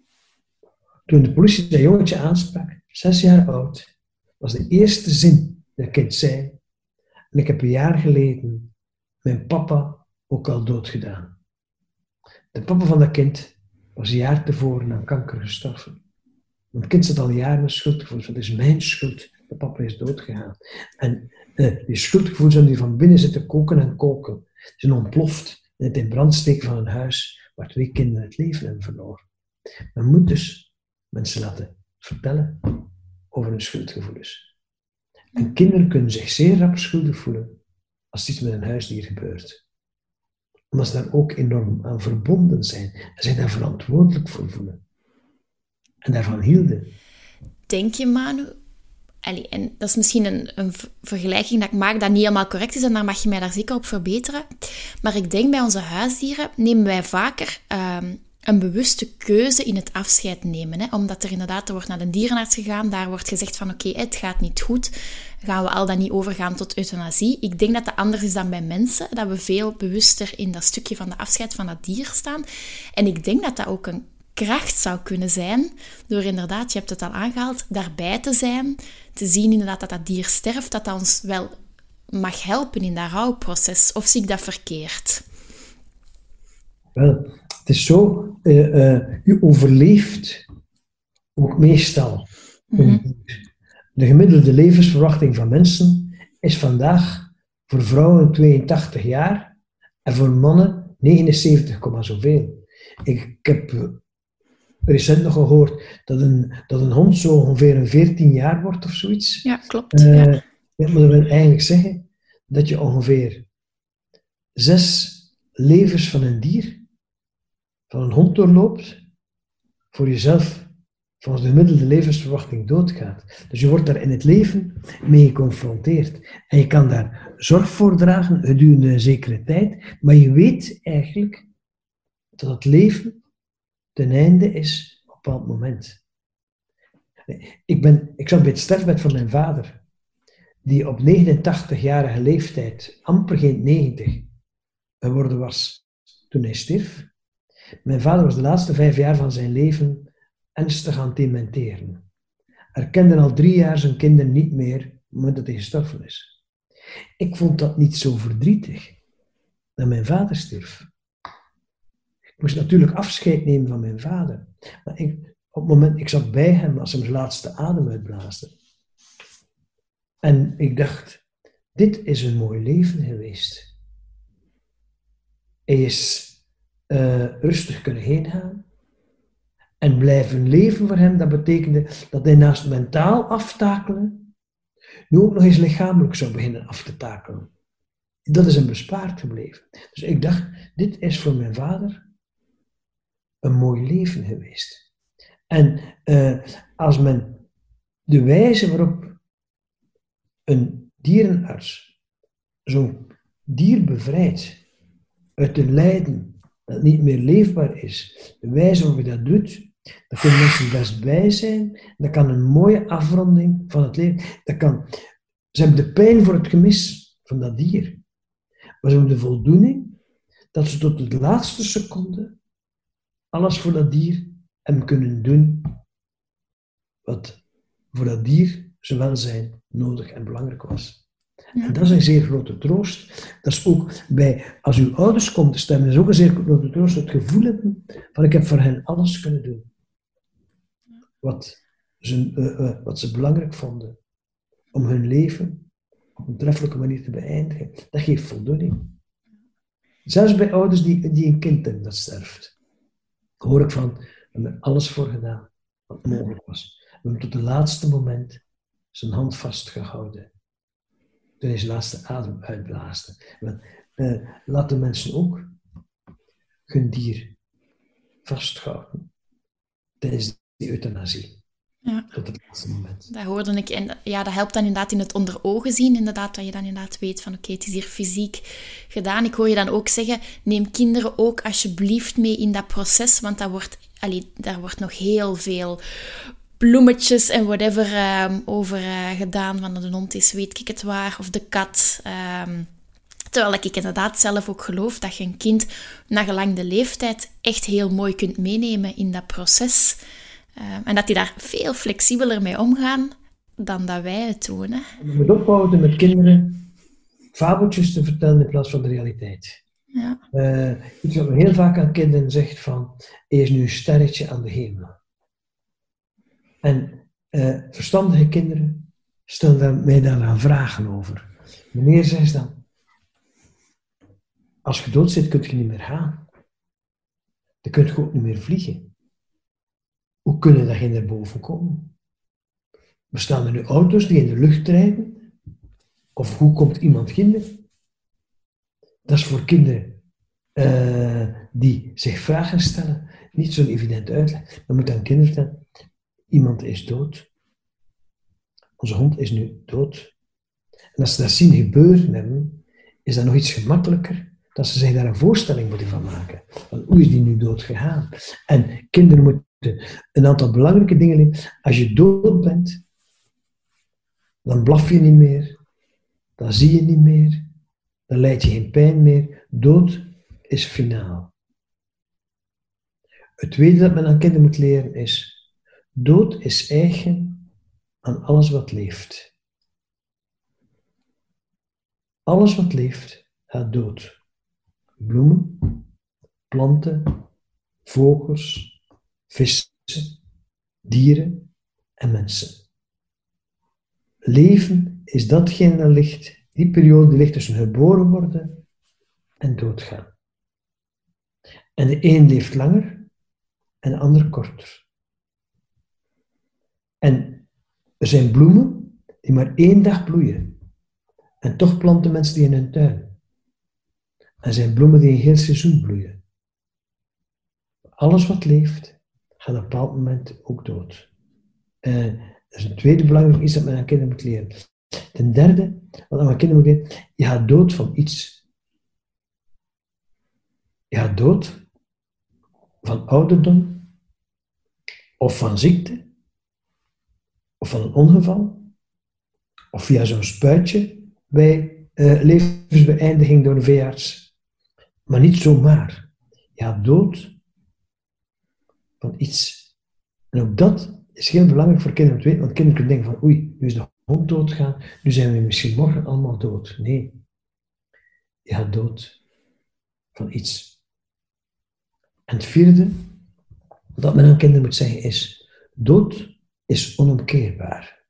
Toen de politie dat jongetje aansprak, 6 jaar oud, was de eerste zin dat het kind zei: en ik heb een jaar geleden mijn papa ook al doodgedaan. De papa van dat kind was een jaar tevoren aan kanker gestorven. Want het kind zat al jaren met schuldgevoelens. Het is mijn schuld, de papa is doodgegaan. En die schuldgevoelens hebben die van binnen zitten koken en koken. Ze zijn ontploft in het in brand steken van een huis waar 2 kinderen het leven hebben verloren. Men moet dus mensen laten vertellen over hun schuldgevoelens. En kinderen kunnen zich zeer rap schuldig voelen als iets met een huisdier gebeurt. Omdat ze daar ook enorm aan verbonden zijn en zich daar verantwoordelijk voor voelen. En daarvan hielden. Denk je, Manu, en dat is misschien een vergelijking dat ik maak dat niet helemaal correct is en daar mag je mij daar zeker op verbeteren, maar ik denk bij onze huisdieren nemen wij vaker een bewuste keuze in het afscheid nemen. Hè? Omdat er wordt naar de dierenarts gegaan, daar wordt gezegd van oké, het gaat niet goed, gaan we al dan niet overgaan tot euthanasie. Ik denk dat dat anders is dan bij mensen, dat we veel bewuster in dat stukje van de afscheid van dat dier staan. En ik denk dat dat ook een kracht zou kunnen zijn, door inderdaad, je hebt het al aangehaald, daarbij te zijn, te zien inderdaad dat dier sterft, dat ons wel mag helpen in dat rouwproces. Of zie ik dat verkeerd? Wel, het is zo, je overleeft ook meestal een dier. De gemiddelde levensverwachting van mensen is vandaag voor vrouwen 82 jaar en voor mannen 79, zoveel. Ik heb recent nog gehoord dat een hond zo ongeveer een 14 jaar wordt of zoiets. Ja, klopt. Ja. Dat wil eigenlijk zeggen dat je ongeveer 6 levens van een dier, van een hond doorloopt, voor jezelf volgens de gemiddelde levensverwachting doodgaat. Dus je wordt daar in het leven mee geconfronteerd. En je kan daar zorg voor dragen gedurende een zekere tijd, maar je weet eigenlijk dat het leven ten einde is op een bepaald moment. Ik zat bij het sterfbed van mijn vader, die op 89-jarige leeftijd, amper geen 90, geworden was toen hij stierf. Mijn vader was de laatste 5 jaar van zijn leven ernstig aan het dementeren. Hij kende al 3 jaar zijn kinderen niet meer op het moment dat hij gestorven is. Ik vond dat niet zo verdrietig dat mijn vader stierf. Ik moest natuurlijk afscheid nemen van mijn vader. Maar op het moment, ik zat bij hem als hij zijn laatste adem uitblaasde. En ik dacht, dit is een mooi leven geweest. Hij is rustig kunnen heen gaan. En blijven leven voor hem, dat betekende dat hij naast mentaal aftakelen, nu ook nog eens lichamelijk zou beginnen af te takelen. Dat is hem bespaard gebleven. Dus ik dacht, dit is voor mijn vader een mooi leven geweest. En als men de wijze waarop een dierenarts zo'n dier bevrijdt uit een lijden dat niet meer leefbaar is, de wijze waarop je dat doet, daar kunnen mensen best bij zijn. Dat kan een mooie afronding van het leven. Ze hebben de pijn voor het gemis van dat dier. Maar ze hebben de voldoening dat ze tot de laatste seconde alles voor dat dier hebben kunnen doen wat voor dat dier zijn welzijn nodig en belangrijk was. Ja. En dat is een zeer grote troost. Dat is ook als uw ouders komen te stemmen, is ook een zeer grote troost het gevoel hebben van ik heb voor hen alles kunnen doen. Wat ze belangrijk vonden om hun leven op een treffelijke manier te beëindigen. Dat geeft voldoening. Zelfs bij ouders die een kind hebben dat sterft, hoor ik van, we hebben er alles voor gedaan wat mogelijk was. We hebben tot het laatste moment zijn hand vastgehouden. Toen hij zijn laatste adem uitblaasde. Laat de mensen ook hun dier vasthouden tijdens die euthanasie. Ja. Tot het laatste moment. Dat hoorde ik. En ja, dat helpt dan inderdaad in het onder ogen zien. Inderdaad, dat je dan inderdaad weet van oké, het is hier fysiek gedaan. Ik hoor je dan ook zeggen, neem kinderen ook alsjeblieft mee in dat proces. Want daar wordt nog heel veel bloemetjes en whatever over gedaan. Van de hond is, weet ik het waar, of de kat. Terwijl ik inderdaad zelf ook geloof dat je een kind na gelang de leeftijd echt heel mooi kunt meenemen in dat proces. En dat die daar veel flexibeler mee omgaan dan dat wij het doen. Hè. Je moet ophouden met kinderen fabeltjes te vertellen in plaats van de realiteit. Ja. Iets wat me heel vaak aan kinderen zegt van, hij is nu een sterretje aan de hemel. En verstandige kinderen stellen mij daar aan vragen over. Meneer zegt dan, als je dood zit, kun je niet meer gaan. Dan kun je ook niet meer vliegen. Hoe kunnen dat geen naar boven komen? Bestaan er nu auto's die in de lucht rijden? Of hoe komt iemand kinderen? Dat is voor kinderen die zich vragen stellen niet zo'n evident uitleg. Dan moet aan kinderen vertellen, iemand is dood. Onze hond is nu dood. En als ze dat zien gebeuren hebben, is dat nog iets gemakkelijker dat ze zich daar een voorstelling moeten van maken. Want hoe is die nu dood gegaan? En kinderen moeten een aantal belangrijke dingen leren. Als je dood bent, dan blaf je niet meer, dan zie je niet meer, dan lijdt je geen pijn meer. Dood is finaal. Het tweede dat men aan kinderen moet leren is, dood is eigen aan alles wat leeft. Alles wat leeft gaat dood. Bloemen, planten, vogels, vissen, dieren en mensen. Leven is datgene dat ligt, die periode die ligt tussen geboren worden en doodgaan. En de een leeft langer en de ander korter. En er zijn bloemen die maar 1 dag bloeien. En toch planten mensen die in hun tuin. Er zijn bloemen die een heel seizoen bloeien. Alles wat leeft, gaat op een bepaald moment ook dood. Dat is een tweede belangrijk iets dat men aan kinderen moet leren. Ten derde, wat aan kinderen moet leren, je gaat dood van iets. Je gaat dood van ouderdom, of van ziekte, of van een ongeval, of via zo'n spuitje bij levensbeëindiging door een veearts. Maar niet zomaar. Je gaat dood van iets. En ook dat is heel belangrijk voor kinderen om te weten, want kinderen kunnen denken van oei, nu is de hond doodgaan, nu zijn we misschien morgen allemaal dood. Nee, je gaat dood van iets. En het vierde, dat men aan kinderen moet zeggen is, dood is onomkeerbaar.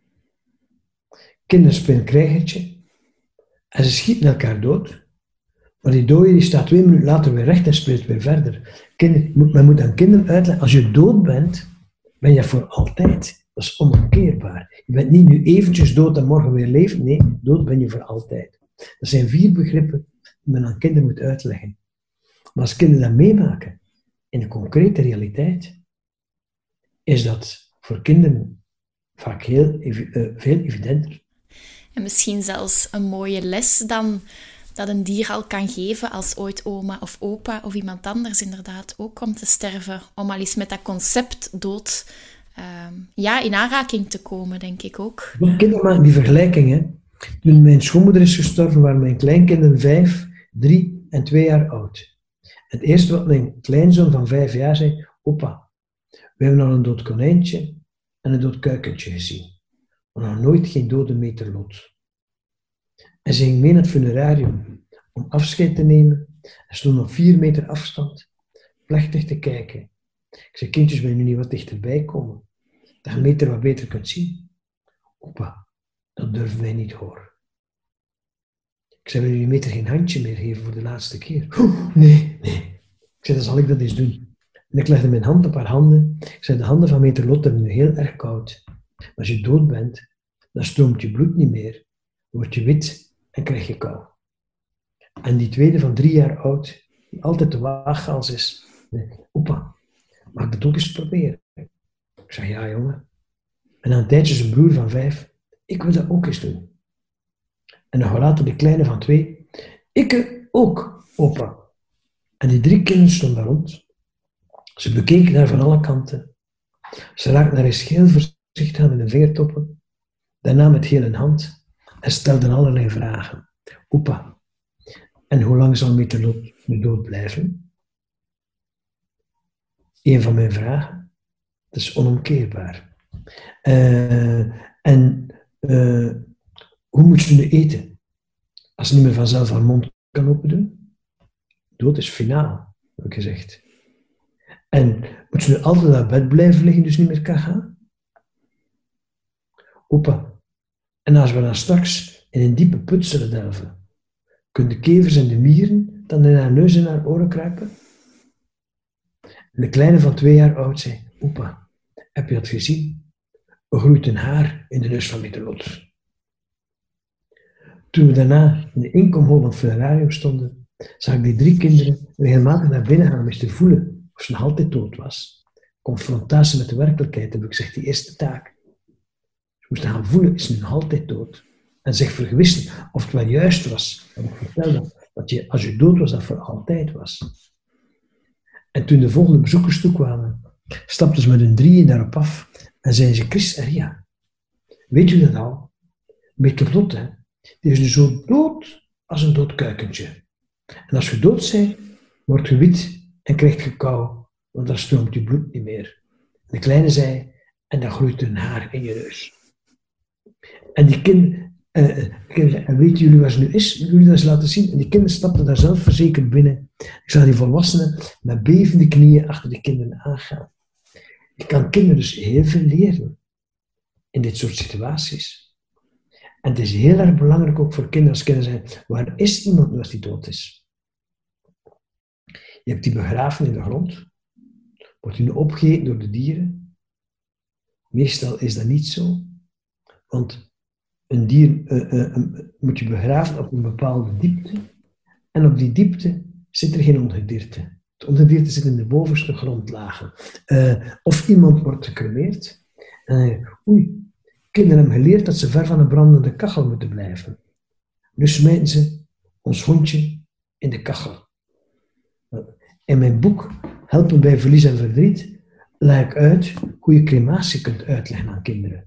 Kinderen spelen een krijgertje en ze schieten elkaar dood, maar die dode die staat 2 minuten later weer recht en speelt weer verder. Men moet aan kinderen uitleggen, als je dood bent, ben je voor altijd. Dat is onomkeerbaar. Je bent niet nu eventjes dood en morgen weer leven. Nee, dood ben je voor altijd. Dat zijn 4 begrippen die men aan kinderen moet uitleggen. Maar als kinderen dat meemaken in de concrete realiteit, is dat voor kinderen vaak veel evidenter. En misschien zelfs een mooie les dan dat een dier al kan geven als ooit oma of opa of iemand anders inderdaad ook komt te sterven. Om al eens met dat concept dood in aanraking te komen, denk ik ook. Kinderen maken die vergelijking. Hè. Toen mijn schoonmoeder is gestorven, waren mijn kleinkinderen 5, 3 en 2 jaar oud. Het eerste wat mijn kleinzoon van 5 jaar zei, opa, we hebben al een dood konijntje en een dood kuikentje gezien. Maar nog nooit geen dode meterlot. En ze ging mee naar het funerarium om afscheid te nemen en stond op 4 meter afstand, plechtig te kijken. Ik zei, kindjes, wil je nu niet wat dichterbij komen? Dat je meter wat beter kunt zien. Opa, dat durven wij niet hoor. Ik zei, wil je die meter geen handje meer geven voor de laatste keer? Nee. Ik zei, dan zal ik dat eens doen. En ik legde mijn hand op haar handen. Ik zei, de handen van meter Lot hebben nu heel erg koud. Maar als je dood bent, dan stroomt je bloed niet meer. Dan word je wit en krijg je kou. En die tweede van 3 jaar oud, die altijd de waaghals is. Opa, mag ik dat ook eens proberen? Ik zei, ja jongen. En na een tijdje zijn broer van 5, ik wil dat ook eens doen. En nog later de kleine van 2, ik ook, opa. En die 3 kinderen stonden daar rond. Ze bekeken haar van alle kanten. Ze raakten haar eens heel voorzichtig aan met de vingertoppen. Daarna met heel een hand. En stelden allerlei vragen. Opa, en hoe lang zal Meterlot nu dood blijven? Een van mijn vragen. Dat is onomkeerbaar. Hoe moet je nu eten? Als ze niet meer vanzelf haar mond kan opendoen? Dood is finaal, heb ik gezegd. En moet je nu altijd naar bed blijven liggen, dus niet meer kan gaan? Opa, en als we dan straks in een diepe put zullen delven, kunnen de kevers en de mieren dan in haar neus en haar oren kruipen? En de kleine van 2 jaar oud zei, opa, heb je dat gezien? Er groeit een haar in de neus van Meterlot. Toen we daarna in de inkomhol van het funerarium stonden, zag ik die 3 kinderen regelmatig naar binnen gaan om eens te voelen of ze nog altijd dood was. Confrontatie met de werkelijkheid, heb ik gezegd, die eerste taak. Ze moesten gaan voelen, is ze nog altijd dood? En zich vergewissen of het wel juist was. Dat ik vertelde, dat je, als je dood was, dat voor altijd was. En toen de volgende bezoekers toekwamen, stapten ze met hun 3 daarop af en zeiden ze, Chris en Ria, weet je dat al? Meterlot, hè? Die is nu zo dood als een dood kuikentje. En als je dood bent, word je wit en krijg je kou, want dan stroomt je bloed niet meer. En de kleine zei, en dan groeit er een haar in je neus. En die kinderen, En weten jullie waar ze nu is? Willen jullie dat eens laten zien? En die kinderen stapten daar zelfverzekerd binnen. Ik zag die volwassenen met bevende knieën achter de kinderen aangaan. Je kan kinderen dus heel veel leren in dit soort situaties. En het is heel erg belangrijk ook voor kinderen als kinderen zijn, waar is iemand nu als die dood is? Je hebt die begraven in de grond. Wordt die nu opgegeten door de dieren? Meestal is dat niet zo. Want een dier moet je begraven op een bepaalde diepte. En op die diepte zit er geen ongedierte. Het ongedierte zit in de bovenste grondlagen. Of iemand wordt gecremeerd. Kinderen hebben geleerd dat ze ver van een brandende kachel moeten blijven. Dus smijten ze ons hondje in de kachel. In mijn boek Helpen bij verlies en verdriet leg ik uit hoe je crematie kunt uitleggen aan kinderen.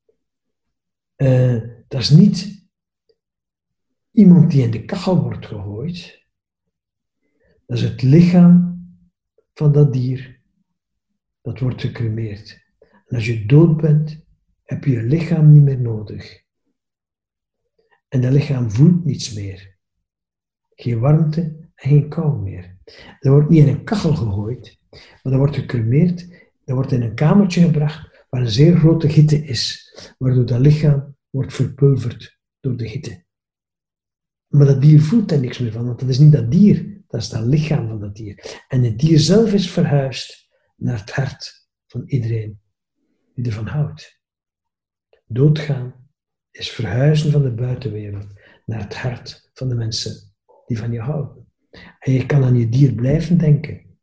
Dat is niet iemand die in de kachel wordt gegooid. Dat is het lichaam van dat dier dat wordt gecremeerd. En als je dood bent, heb je je lichaam niet meer nodig. En dat lichaam voelt niets meer. Geen warmte en geen kou meer. Dat wordt niet in een kachel gegooid, maar dat wordt gecremeerd. Dat wordt in een kamertje gebracht waar een zeer grote hitte is, waardoor dat lichaam wordt verpulverd door de hitte. Maar dat dier voelt daar niks meer van, want dat is niet dat dier, dat is dat lichaam van dat dier. En het dier zelf is verhuisd naar het hart van iedereen die ervan houdt. Doodgaan is verhuizen van de buitenwereld naar het hart van de mensen die van je houden. En je kan aan je dier blijven denken.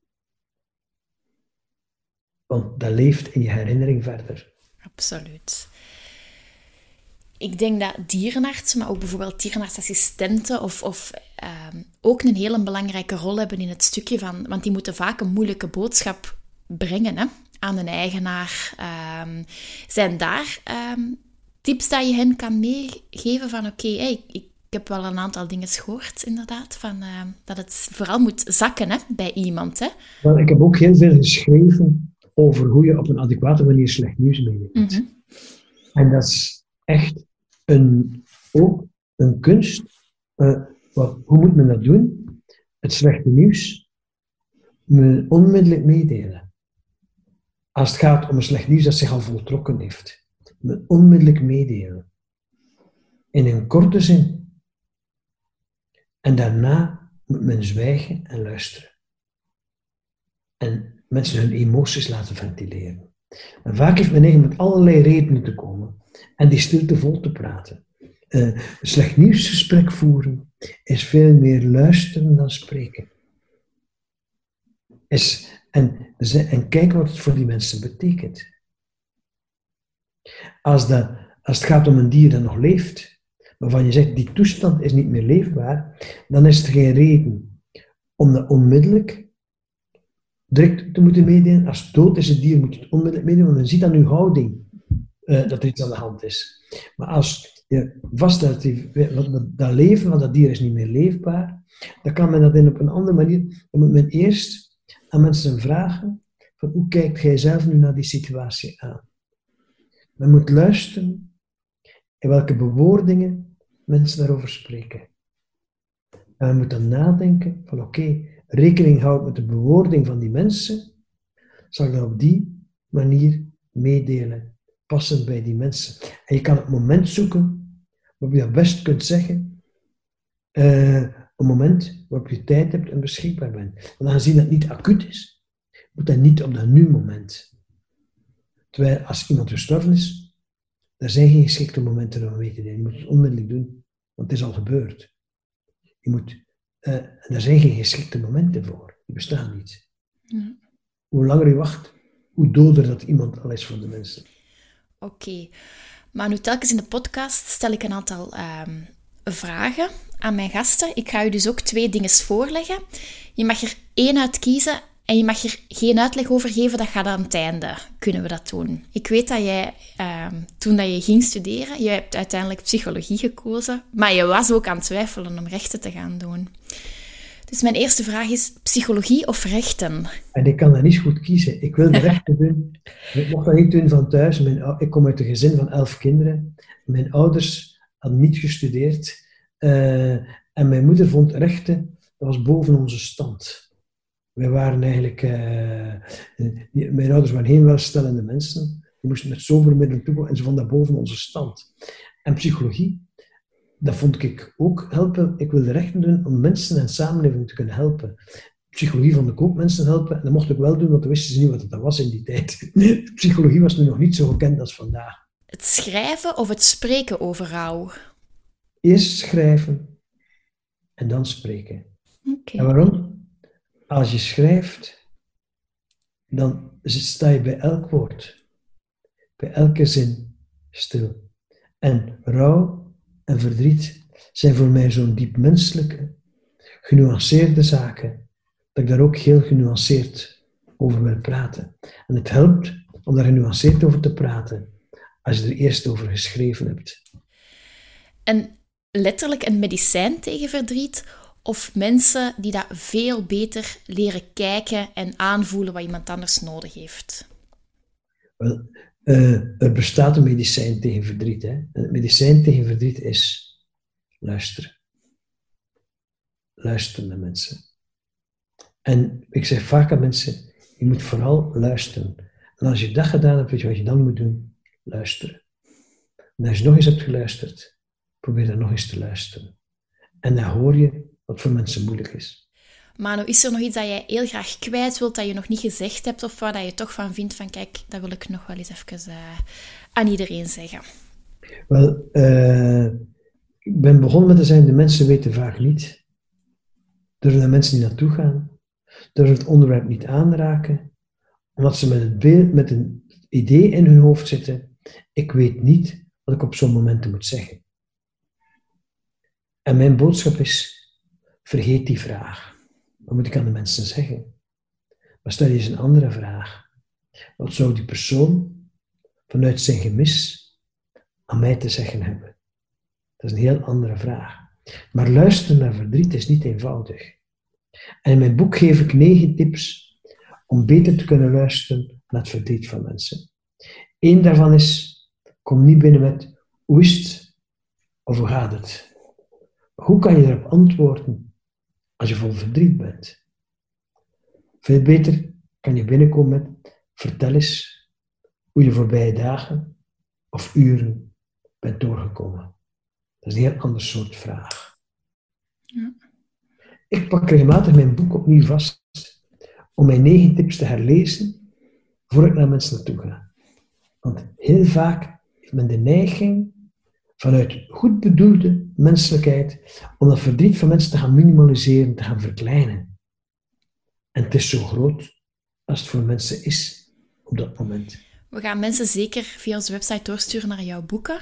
Want dat leeft in je herinnering verder. Absoluut. Ik denk dat dierenartsen, maar ook bijvoorbeeld dierenartsassistenten ook een hele belangrijke rol hebben in het stukje van... Want die moeten vaak een moeilijke boodschap brengen aan een eigenaar. Zijn daar tips dat je hen kan meegeven van ik heb wel een aantal dingen gehoord, inderdaad, van, dat het vooral moet zakken bij iemand. Hè? Wel, ik heb ook heel veel geschreven over hoe je op een adequate manier slecht nieuws meeneemt. Mm-hmm. En dat is echt ook een kunst. Hoe moet men dat doen? Het slechte nieuws onmiddellijk meedelen. Als het gaat om een slecht nieuws dat zich al voltrokken heeft. Onmiddellijk meedelen. In een korte zin. En daarna moet men zwijgen en luisteren. En mensen hun emoties laten ventileren. En vaak heeft men eigenlijk met allerlei redenen te komen. En die stilte vol te praten. Een slecht nieuwsgesprek voeren is veel meer luisteren dan spreken. En kijken wat het voor die mensen betekent. Als het gaat om een dier dat nog leeft, waarvan je zegt, die toestand is niet meer leefbaar, dan is er geen reden om dat onmiddellijk direct te moeten meedelen. Als het dood is het dier, moet je het onmiddellijk meedelen, want men ziet aan uw houding dat er iets aan de hand is. Maar als je vaststelt dat leven van dat dier is niet meer leefbaar, dan kan men dat op een andere manier. Dan moet men eerst aan mensen vragen, van hoe kijkt jij zelf nu naar die situatie aan? Men moet luisteren in welke bewoordingen mensen daarover spreken. En men moet dan nadenken van rekening houden met de bewoording van die mensen, zal ik dat op die manier meedelen, passend bij die mensen. En je kan het moment zoeken waarop je dat best kunt zeggen, een moment waarop je tijd hebt en beschikbaar bent. Want aangezien dat niet acuut is, moet dat niet op dat nu-moment. Terwijl als iemand gestorven is, er zijn geen geschikte momenten om mee te delen. Je moet het onmiddellijk doen, want het is al gebeurd. Er zijn geen geschikte momenten voor. Die bestaan niet. Ja. Hoe langer je wacht, hoe doder dat iemand al is voor de mensen. Oké. Maar nu telkens in de podcast stel ik een aantal vragen aan mijn gasten. Ik ga u dus ook 2 dingen voorleggen. Je mag er 1 uit kiezen en je mag er geen uitleg over geven. Dat gaat aan het einde. Kunnen we dat doen? Ik weet dat jij, toen dat je ging studeren, je hebt uiteindelijk psychologie gekozen, maar je was ook aan het twijfelen om rechten te gaan doen. Dus mijn eerste vraag is, psychologie of rechten? En ik kan dat niet goed kiezen. Ik wil de rechten doen. Ik mocht dat niet doen van thuis. Ik kom uit een gezin van 11 kinderen. Mijn ouders had niet gestudeerd. En mijn moeder vond rechten, dat was boven onze stand. Wij waren eigenlijk... mijn ouders waren geen welstellende mensen. Die moesten met sobere middelen toekomen en ze vonden dat boven onze stand. En psychologie, dat vond ik ook helpen. Ik wilde rechten doen om mensen en samenleving te kunnen helpen. Psychologie vond ik ook mensen helpen. En dat mocht ik wel doen, want dan wisten ze niet wat dat was in die tijd. Psychologie was nu nog niet zo gekend als vandaag. Het schrijven of het spreken over rouw? Eerst schrijven en dan spreken. Okay. En waarom? Als je schrijft, dan sta je bij elk woord, bij elke zin stil. En rouw en verdriet zijn voor mij zo'n diep menselijke, genuanceerde zaken, dat ik daar ook heel genuanceerd over wil praten. En het helpt om daar genuanceerd over te praten, als je er eerst over geschreven hebt. En letterlijk een medicijn tegen verdriet, of mensen die dat veel beter leren kijken en aanvoelen wat iemand anders nodig heeft? Wel, er bestaat een medicijn tegen verdriet. Hè? En het medicijn tegen verdriet is luisteren. Luisteren naar mensen. En ik zeg vaak aan mensen, je moet vooral luisteren. En als je dat gedaan hebt, weet je wat je dan moet doen? Luisteren. En als je nog eens hebt geluisterd, probeer dan nog eens te luisteren. En dan hoor je wat voor mensen moeilijk is. Manu, is er nog iets dat jij heel graag kwijt wilt, dat je nog niet gezegd hebt, of waar je toch van vindt van, kijk, dat wil ik nog wel eens even aan iedereen zeggen? Wel, ik ben begonnen met te zeggen, de mensen weten vaak niet. Durven de mensen niet naartoe gaan. Durven het onderwerp niet aanraken. Omdat ze met het beeld, met een idee in hun hoofd zitten. Ik weet niet wat ik op zo'n momenten moet zeggen. En mijn boodschap is, vergeet die vraag. Wat moet ik aan de mensen zeggen? Maar stel je eens een andere vraag. Wat zou die persoon vanuit zijn gemis aan mij te zeggen hebben? Dat is een heel andere vraag. Maar luisteren naar verdriet is niet eenvoudig. En in mijn boek geef ik 9 tips om beter te kunnen luisteren naar het verdriet van mensen. 1 daarvan is, kom niet binnen met, hoe is het? Of hoe gaat het? Hoe kan je erop antwoorden als je vol verdriet bent? Veel beter kan je binnenkomen met, vertel eens hoe je voorbije dagen of uren bent doorgekomen. Dat is een heel ander soort vraag. Ja. Ik pak regelmatig mijn boek opnieuw vast om mijn 9 tips te herlezen voor ik naar mensen naartoe ga. Want heel vaak heeft men de neiging vanuit goed bedoelde menselijkheid om dat verdriet van mensen te gaan minimaliseren, te gaan verkleinen. En het is zo groot als het voor mensen is op dat moment. We gaan mensen zeker via onze website doorsturen naar jouw boeken.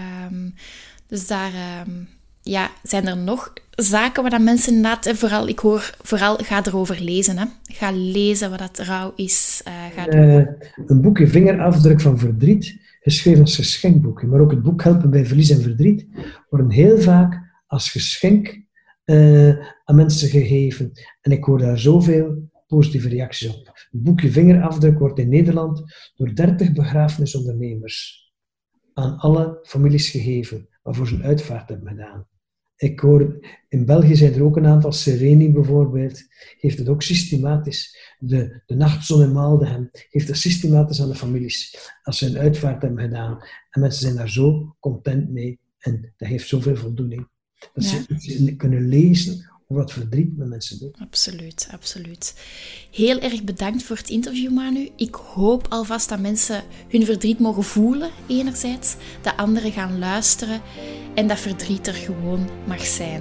Dus daar zijn er nog zaken waar dat mensen inderdaad... Ik hoor vooral, ga erover lezen. Hè. Ga lezen wat dat rouw is. Een boekje Vingerafdruk van verdriet, geschreven als geschenkboekje, maar ook het boek Helpen bij verlies en verdriet, worden heel vaak als geschenk aan mensen gegeven. En ik hoor daar zoveel positieve reacties op. Het boekje Vingerafdruk wordt in Nederland door 30 begrafenisondernemers aan alle families gegeven, waarvoor ze een uitvaart hebben gedaan. Ik hoor, in België zijn er ook een aantal, Sereni bijvoorbeeld, geeft het ook systematisch. De Nachtzon in Maldegem geeft het systematisch aan de families als ze een uitvaart hebben gedaan. En mensen zijn daar zo content mee en dat geeft zoveel voldoening. Dat ze iets kunnen lezen over wat verdriet met mensen doet. Absoluut, absoluut. Heel erg bedankt voor het interview, Manu. Ik hoop alvast dat mensen hun verdriet mogen voelen, enerzijds, dat anderen gaan luisteren en dat verdriet er gewoon mag zijn.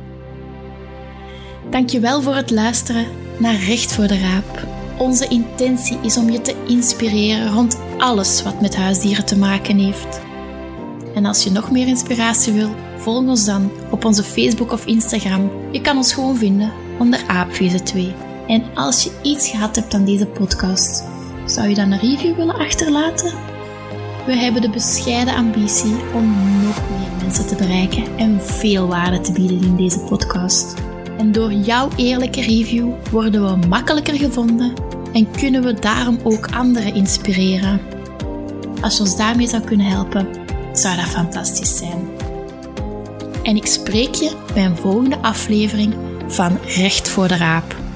Dankjewel voor het luisteren naar Recht voor de Raap. Onze intentie is om je te inspireren rond alles wat met huisdieren te maken heeft. En als je nog meer inspiratie wil, volg ons dan op onze Facebook of Instagram. Je kan ons gewoon vinden onder Aapvieze2. En als je iets gehad hebt aan deze podcast, zou je dan een review willen achterlaten? We hebben de bescheiden ambitie om nog meer mensen te bereiken en veel waarde te bieden in deze podcast. En door jouw eerlijke review worden we makkelijker gevonden en kunnen we daarom ook anderen inspireren. Als je ons daarmee zou kunnen helpen, zou dat fantastisch zijn. En ik spreek je bij een volgende aflevering van Recht voor de Raap.